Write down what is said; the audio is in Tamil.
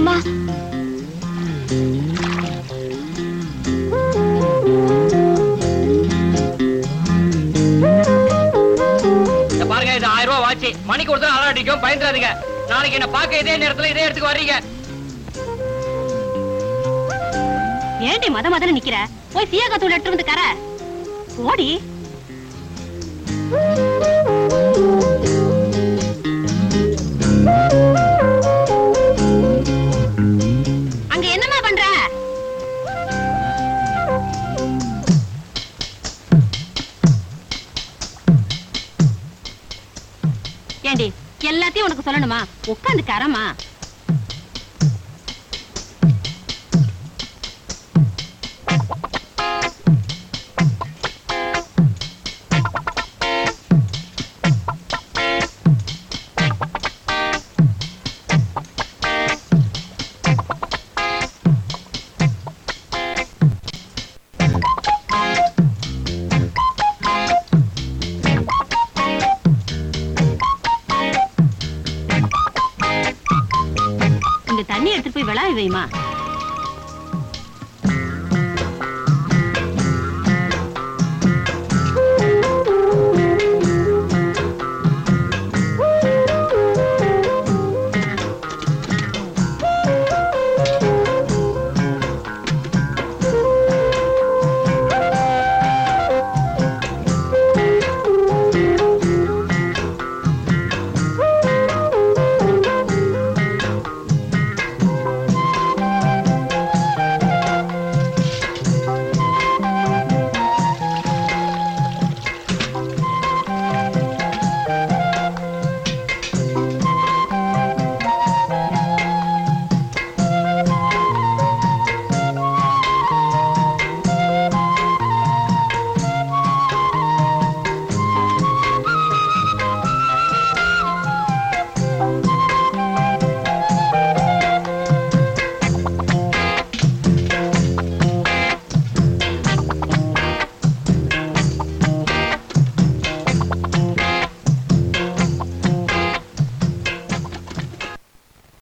அம்மா பாருங்க, இது 1000 ரூபாய் வாட்சி. மணிக்கு ஒருத்தர் அலாரம் அடிக்கும், பயந்துறாதீங்க. நாளைக்கு என்ன பார்க்க இதே நேரத்துல இதே இடத்துக்கு வர்றீங்க. ஏண்டி மதன்னு நிக்கிற? போய் சீயக்காத்தூள் எடுத்து வந்து கர ஓடி. அங்க என்னமா பண்ற? ஏண்டி எல்லாத்தையும் உனக்கு சொல்லணுமா? உட்காந்து கரமா. தண்ணி எடுத்துட்டு போய் விழா வைமா.